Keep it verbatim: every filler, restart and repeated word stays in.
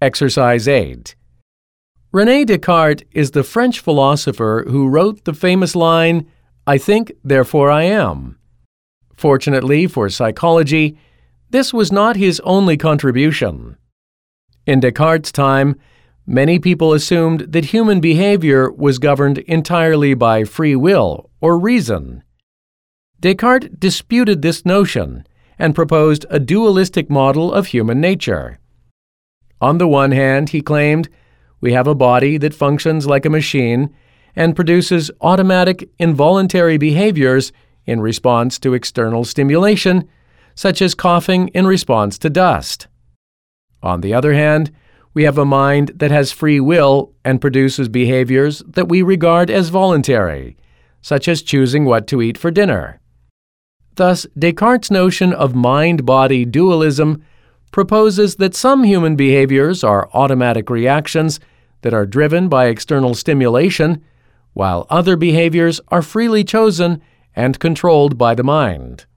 Exercise eight. René Descartes is the French philosopher who wrote the famous line, "I think, therefore I am." Fortunately for psychology, this was not his only contribution. In Descartes' time, many people assumed that human behavior was governed entirely by free will or reason. Descartes disputed this notion and proposed a dualistic model of human nature. On the one hand, he claimed, we have a body that functions like a machine and produces automatic, involuntary behaviors in response to external stimulation, such as coughing in response to dust. On the other hand, we have a mind that has free will and produces behaviors that we regard as voluntary, such as choosing what to eat for dinner. Thus, Descartes' notion of mind-body dualism proposes that some human behaviors are automatic reactions that are driven by external stimulation, while other behaviors are freely chosen and controlled by the mind.